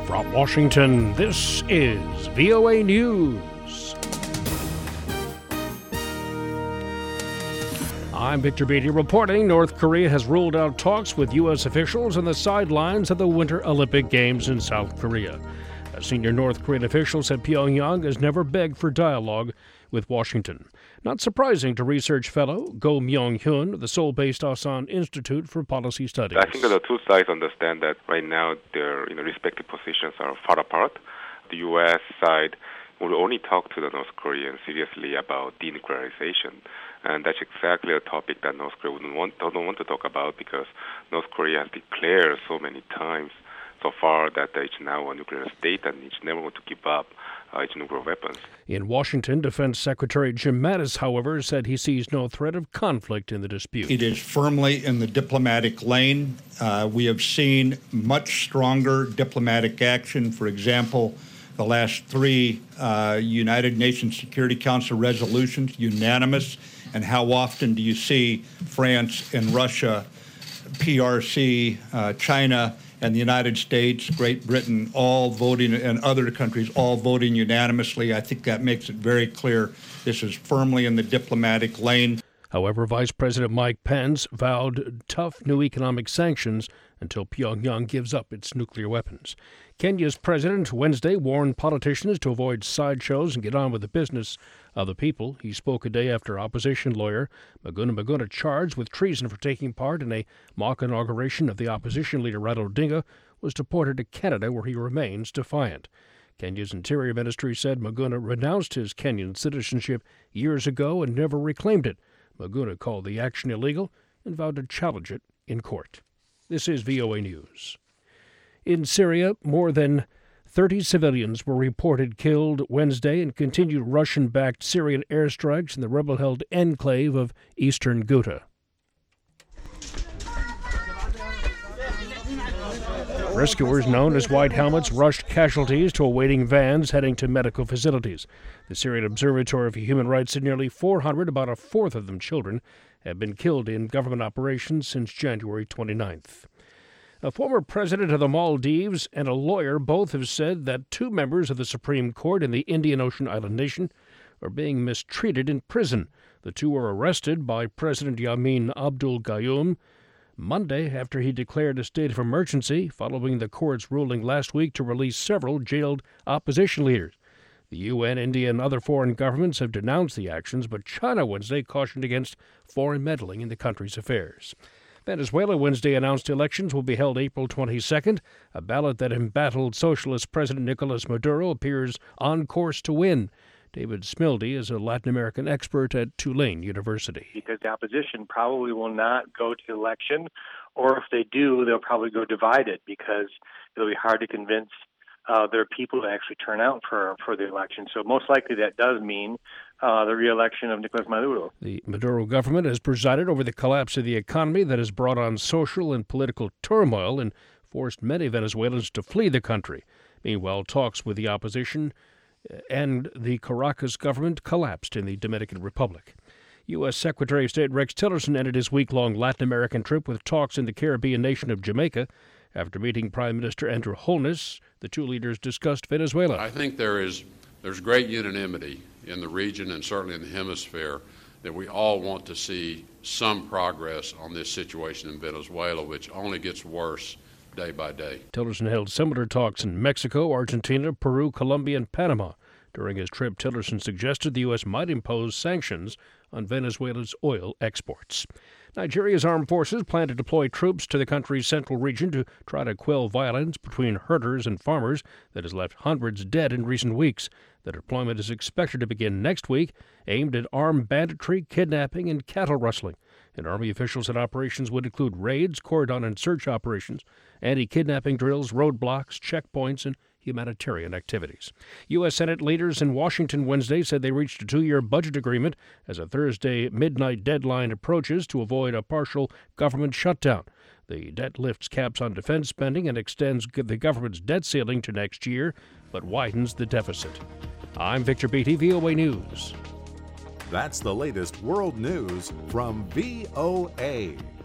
From Washington, this is VOA News. I'm Victor Beatty reporting North Korea has ruled out talks with U.S. officials on the sidelines of the Winter Olympic Games in South Korea. A senior North Korean official said Pyongyang has never begged for dialogue with Washington. Not surprising to research fellow Go Myung-hyun of the Seoul-based Asan Institute for Policy Studies. I think the two sides understand that right now their respective positions are far apart. The U.S. side will only talk to the North Koreans seriously about denuclearization. And that's exactly a topic that North Korea don't want to talk about, because North Korea has declared so many times so far that it's now a nuclear state and it's never going to give up its nuclear weapons. In Washington, Defense Secretary Jim Mattis, however, said he sees no threat of conflict in the dispute. It is firmly in the diplomatic lane. We have seen much stronger diplomatic action. For example, the last three United Nations Security Council resolutions, unanimous. And how often do you see France and Russia, PRC, China, and the United States, Great Britain, all voting, and other countries all voting unanimously? I think that makes it very clear this is firmly in the diplomatic lane. However, Vice President Mike Pence vowed tough new economic sanctions until Pyongyang gives up its nuclear weapons. Kenya's president Wednesday warned politicians to avoid sideshows and get on with the business of the people. He spoke a day after opposition lawyer Maguna, charged with treason for taking part in a mock inauguration of the opposition leader Raila Odinga, was deported to Canada, where he remains defiant. Kenya's Interior Ministry said Maguna renounced his Kenyan citizenship years ago and never reclaimed it. Maguna called the action illegal and vowed to challenge it in court. This is VOA News. In Syria, more than 30 civilians were reported killed Wednesday in continued Russian-backed Syrian airstrikes in the rebel-held enclave of eastern Ghouta. Rescuers known as White Helmets rushed casualties to awaiting vans heading to medical facilities. The Syrian Observatory for Human Rights said nearly 400, about a fourth of them children, have been killed in government operations since January 29th. A former president of the Maldives and a lawyer both have said that two members of the Supreme Court in the Indian Ocean island nation are being mistreated in prison. The two were arrested by President Yamin Abdul Gayoom Monday after he declared a state of emergency following the court's ruling last week to release several jailed opposition leaders. The UN, India, and other foreign governments have denounced the actions, but China Wednesday cautioned against foreign meddling in the country's affairs. Venezuela Wednesday announced elections will be held April 22nd. A ballot that embattled socialist President Nicolas Maduro appears on course to win. David Smildy is a Latin American expert at Tulane University. Because the opposition probably will not go to the election, or if they do, they'll probably go divided, because it'll be hard to convince their people to actually turn out for the election. So most likely that does mean the re-election of Nicolas Maduro. The Maduro government has presided over the collapse of the economy that has brought on social and political turmoil and forced many Venezuelans to flee the country. Meanwhile, talks with the opposition and the Caracas government collapsed in the Dominican Republic. U.S. Secretary of State Rex Tillerson ended his week-long Latin American trip with talks in the Caribbean nation of Jamaica. After meeting Prime Minister Andrew Holness, the two leaders discussed Venezuela. I think there's great unanimity in the region and certainly in the hemisphere that we all want to see some progress on this situation in Venezuela, which only gets worse day by day. Tillerson held similar talks in Mexico, Argentina, Peru, Colombia, and Panama. During his trip, Tillerson suggested the U.S. might impose sanctions on Venezuela's oil exports. Nigeria's armed forces plan to deploy troops to the country's central region to try to quell violence between herders and farmers that has left hundreds dead in recent weeks. The deployment is expected to begin next week, aimed at armed banditry, kidnapping, and cattle rustling. And Army officials said operations would include raids, cordon and search operations, anti-kidnapping drills, roadblocks, checkpoints, and humanitarian activities. U.S. Senate leaders in Washington Wednesday said they reached a 2-year budget agreement as a Thursday midnight deadline approaches to avoid a partial government shutdown. The debt lifts caps on defense spending and extends the government's debt ceiling to next year, but widens the deficit. I'm Victor Beatty, VOA News. That's the latest world news from VOA.